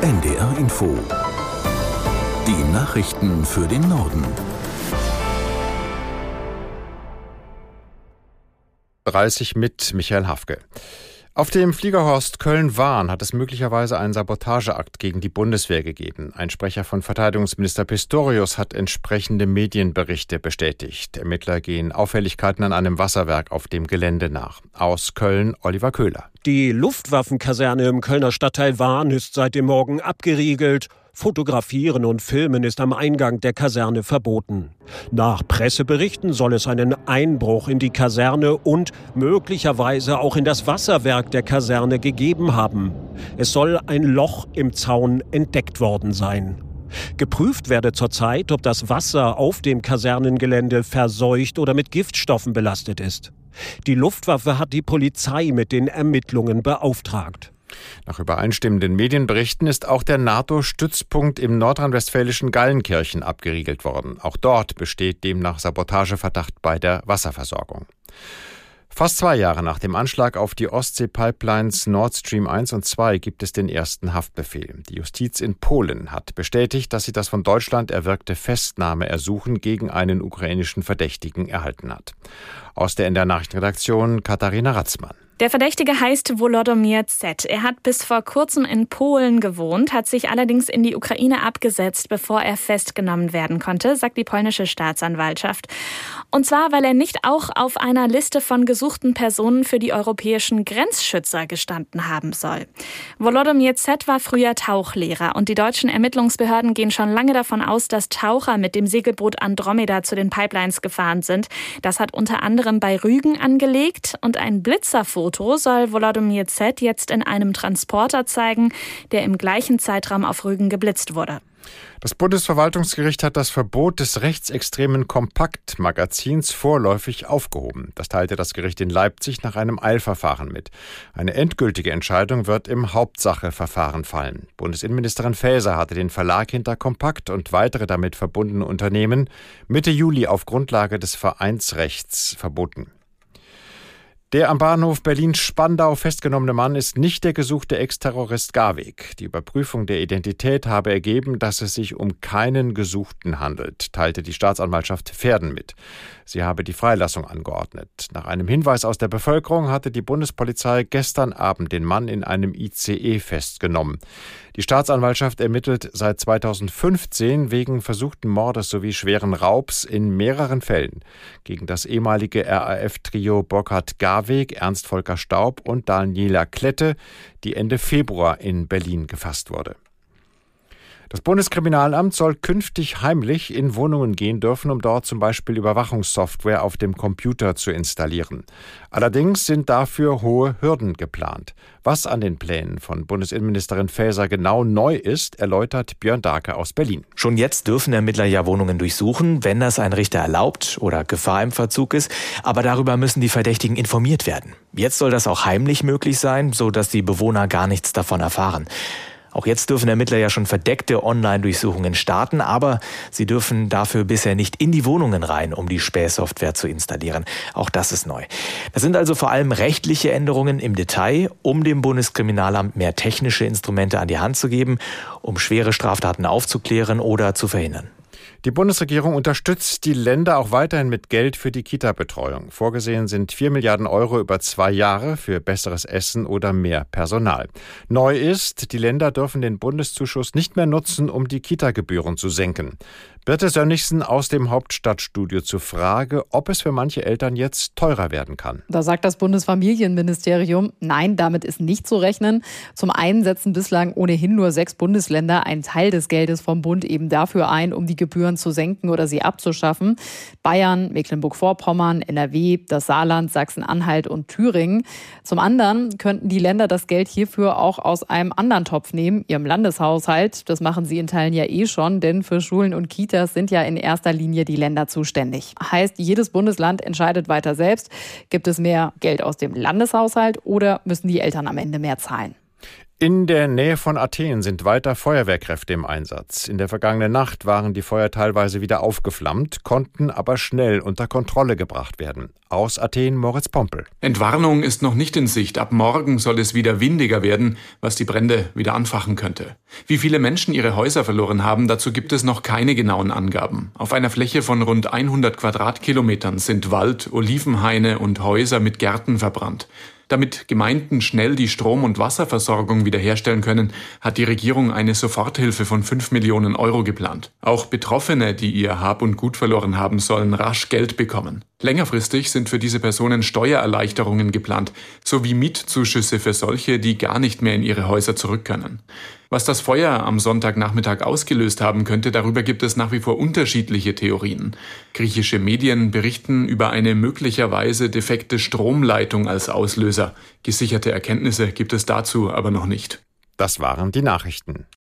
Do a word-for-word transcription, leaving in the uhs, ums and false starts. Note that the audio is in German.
N D R Info. Die Nachrichten für den Norden. dreißig mit Michael Hafke. Auf dem Fliegerhorst Köln-Wahn hat es möglicherweise einen Sabotageakt gegen die Bundeswehr gegeben. Ein Sprecher von Verteidigungsminister Pistorius hat entsprechende Medienberichte bestätigt. Ermittler gehen Auffälligkeiten an einem Wasserwerk auf dem Gelände nach. Aus Köln Oliver Köhler. Die Luftwaffenkaserne im Kölner Stadtteil Wahn ist seit dem Morgen abgeriegelt. Fotografieren und Filmen ist am Eingang der Kaserne verboten. Nach Presseberichten soll es einen Einbruch in die Kaserne und möglicherweise auch in das Wasserwerk der Kaserne gegeben haben. Es soll ein Loch im Zaun entdeckt worden sein. Geprüft werde zurzeit, ob das Wasser auf dem Kasernengelände verseucht oder mit Giftstoffen belastet ist. Die Luftwaffe hat die Polizei mit den Ermittlungen beauftragt. Nach übereinstimmenden Medienberichten ist auch der NATO-Stützpunkt im nordrhein-westfälischen Gallenkirchen abgeriegelt worden. Auch dort besteht demnach Sabotageverdacht bei der Wasserversorgung. Fast zwei Jahre nach dem Anschlag auf die Ostsee-Pipelines Nord Stream eins und zwei gibt es den ersten Haftbefehl. Die Justiz in Polen hat bestätigt, dass sie das von Deutschland erwirkte Festnahmeersuchen gegen einen ukrainischen Verdächtigen erhalten hat. Aus der N D R-Nachrichtenredaktion Katharina Ratzmann. Der Verdächtige heißt Volodymyr Z. Er hat bis vor kurzem in Polen gewohnt, hat sich allerdings in die Ukraine abgesetzt, bevor er festgenommen werden konnte, sagt die polnische Staatsanwaltschaft. Und zwar, weil er nicht auch auf einer Liste von gesuchten Personen für die europäischen Grenzschützer gestanden haben soll. Volodymyr Z. war früher Tauchlehrer und die deutschen Ermittlungsbehörden gehen schon lange davon aus, dass Taucher mit dem Segelboot Andromeda zu den Pipelines gefahren sind. Das hat unter anderem bei Rügen angelegt und ein Blitzerfoto soll Volodymyr Z. jetzt in einem Transporter zeigen, der im gleichen Zeitraum auf Rügen geblitzt wurde. Das Bundesverwaltungsgericht hat das Verbot des rechtsextremen Kompakt-Magazins vorläufig aufgehoben. Das teilte das Gericht in Leipzig nach einem Eilverfahren mit. Eine endgültige Entscheidung wird im Hauptsacheverfahren fallen. Bundesinnenministerin Faeser hatte den Verlag hinter Kompakt und weitere damit verbundene Unternehmen Mitte Juli auf Grundlage des Vereinsrechts verboten. Der am Bahnhof Berlin-Spandau festgenommene Mann ist nicht der gesuchte Ex-Terrorist Garweg. Die Überprüfung der Identität habe ergeben, dass es sich um keinen Gesuchten handelt, teilte die Staatsanwaltschaft Verden mit. Sie habe die Freilassung angeordnet. Nach einem Hinweis aus der Bevölkerung hatte die Bundespolizei gestern Abend den Mann in einem I C E festgenommen. Die Staatsanwaltschaft ermittelt seit zweitausendfünfzehn wegen versuchten Mordes sowie schweren Raubs in mehreren Fällen gegen das ehemalige R A F-Trio Burkhard Garweg, Ernst Volker Staub und Daniela Klette, die Ende Februar in Berlin gefasst wurde. Das Bundeskriminalamt soll künftig heimlich in Wohnungen gehen dürfen, um dort zum Beispiel Überwachungssoftware auf dem Computer zu installieren. Allerdings sind dafür hohe Hürden geplant. Was an den Plänen von Bundesinnenministerin Faeser genau neu ist, erläutert Björn Dahlke aus Berlin. Schon jetzt dürfen Ermittler ja Wohnungen durchsuchen, wenn das ein Richter erlaubt oder Gefahr im Verzug ist. Aber darüber müssen die Verdächtigen informiert werden. Jetzt soll das auch heimlich möglich sein, sodass die Bewohner gar nichts davon erfahren. Auch jetzt dürfen Ermittler ja schon verdeckte Online-Durchsuchungen starten, aber sie dürfen dafür bisher nicht in die Wohnungen rein, um die Spähsoftware zu installieren. Auch das ist neu. Das sind also vor allem rechtliche Änderungen im Detail, um dem Bundeskriminalamt mehr technische Instrumente an die Hand zu geben, um schwere Straftaten aufzuklären oder zu verhindern. Die Bundesregierung unterstützt die Länder auch weiterhin mit Geld für die Kita-Betreuung. Vorgesehen sind vier Milliarden Euro über zwei Jahre für besseres Essen oder mehr Personal. Neu ist, die Länder dürfen den Bundeszuschuss nicht mehr nutzen, um die Kita-Gebühren zu senken. Birte Sönnigsen aus dem Hauptstadtstudio zur Frage, ob es für manche Eltern jetzt teurer werden kann. Da sagt das Bundesfamilienministerium, nein, damit ist nicht zu rechnen. Zum einen setzen bislang ohnehin nur sechs Bundesländer einen Teil des Geldes vom Bund eben dafür ein, um die Gebühren zu senken oder sie abzuschaffen. Bayern, Mecklenburg-Vorpommern, N R W, das Saarland, Sachsen-Anhalt und Thüringen. Zum anderen könnten die Länder das Geld hierfür auch aus einem anderen Topf nehmen, ihrem Landeshaushalt. Das machen sie in Teilen ja eh schon, denn für Schulen und Kitas sind ja in erster Linie die Länder zuständig. Heißt, jedes Bundesland entscheidet weiter selbst. Gibt es mehr Geld aus dem Landeshaushalt oder müssen die Eltern am Ende mehr zahlen? In der Nähe von Athen sind weiter Feuerwehrkräfte im Einsatz. In der vergangenen Nacht waren die Feuer teilweise wieder aufgeflammt, konnten aber schnell unter Kontrolle gebracht werden. Aus Athen Moritz Pompel. Entwarnung ist noch nicht in Sicht. Ab morgen soll es wieder windiger werden, was die Brände wieder anfachen könnte. Wie viele Menschen ihre Häuser verloren haben, dazu gibt es noch keine genauen Angaben. Auf einer Fläche von rund hundert Quadratkilometern sind Wald, Olivenhaine und Häuser mit Gärten verbrannt. Damit Gemeinden schnell die Strom- und Wasserversorgung wiederherstellen können, hat die Regierung eine Soforthilfe von fünf Millionen Euro geplant. Auch Betroffene, die ihr Hab und Gut verloren haben, sollen rasch Geld bekommen. Längerfristig sind für diese Personen Steuererleichterungen geplant, sowie Mietzuschüsse für solche, die gar nicht mehr in ihre Häuser zurück können. Was das Feuer am Sonntagnachmittag ausgelöst haben könnte, darüber gibt es nach wie vor unterschiedliche Theorien. Griechische Medien berichten über eine möglicherweise defekte Stromleitung als Auslöser. Gesicherte Erkenntnisse gibt es dazu aber noch nicht. Das waren die Nachrichten.